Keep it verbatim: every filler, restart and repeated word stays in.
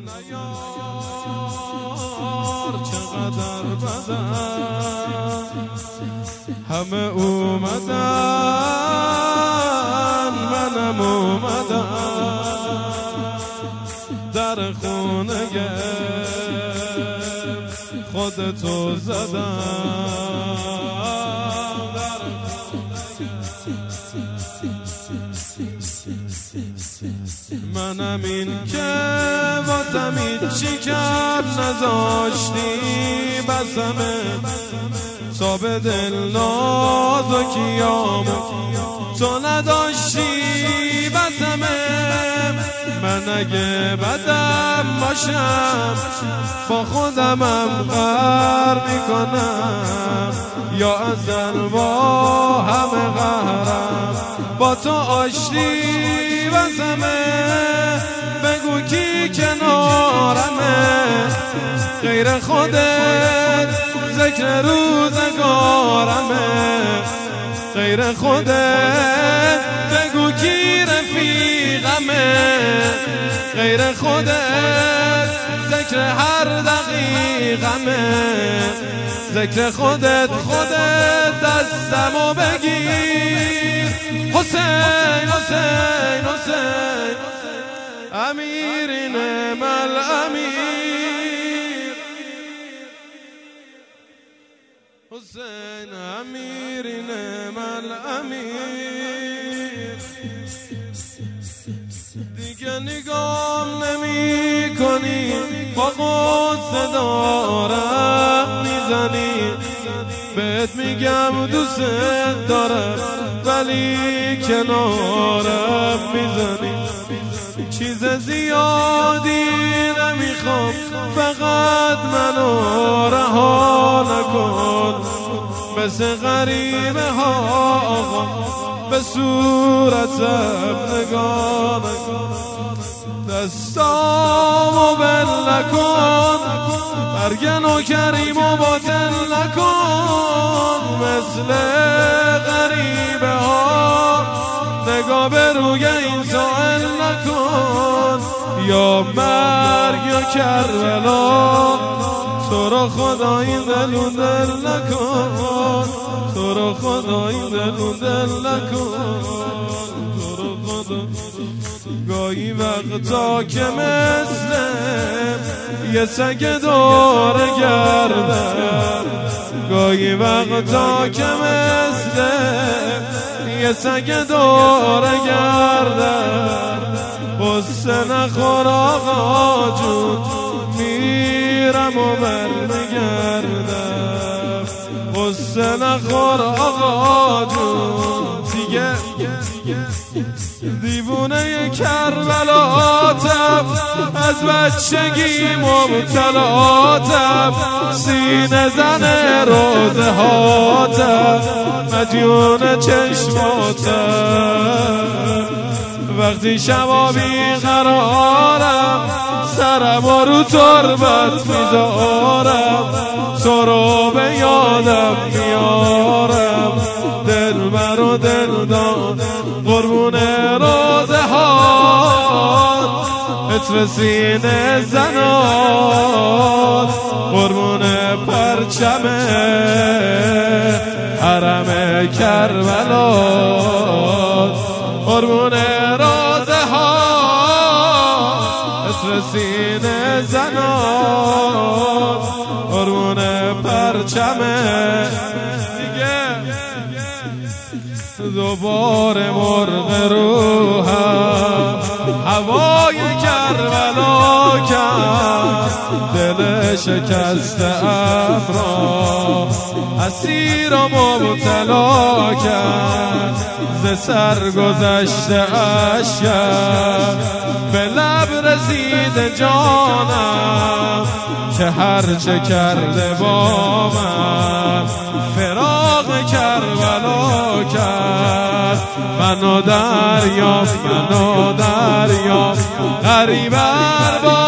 چقدر بدن همه اومدن منم اومدم در خونه خودتو زدم منم این که واسم هیچی کرد نذاشتی بسمه تا به دل ناز و کیامو تو نداشتی بسمه من اگه بدم باشم با خودمم قهر میکنم یا اصلا با همه قهرم با تو آشتی بسمه بگو کی کنارمه غیر خودت ذکر روزگارمه غیر خودت بگو کی رفیقمه غیر خودت ذکر هر دقیقمه ذکر خودت خودت دستمو بگیر حسین حسین حسین امیر نعم الامیر حسین امیر نعم الامیر دیگه نگام نمی کنی با قصه دارم میزنی بهت میگم دوست دارم ولی کنارم میزنی چیز زیادی نمیخوام فقط منو رها نکن مثل غریبه ها آقا به صورتم نگاه نکن دستامو بل نکن برگ نوکریمو باطل نکن مثل غریبه ها نگاه به روی این سائل نکن یا مرگ یا کربلا تو رو خدا این دلون دل نکن تو رو خدا این دلون دل نکن تو رو خدا گاهی وقتا که مثل یه سگ داره گردن گاهی وقتا که مثل یه سگ داره گردن قصه نخور آقا جون میرم و برمیگردم قصه نخور آقا جون دیگه دیوونه کربلاتم از بچگی مبتلاتم سینه زن روزه هاتم مدیون چشماتم وقتی شبا بیقرارم سرم رو تربت میذارم تو رو به یادم میارم دل برو دل داد قربون روزه ها عطر سینه زنات قربون پرچم حرم کربلات قربون روزه ها عطر سینه زنات قربون پرچم دوباره مرغ روحم هوای کربلا کرد دل شکسته افرا اسیر و مبتلا کرد ز سر گذشته اشکم به لب رسیده جانم که هرچه کرده با من فراق کربلا کرد منو دریا منو دریا غریب ارباب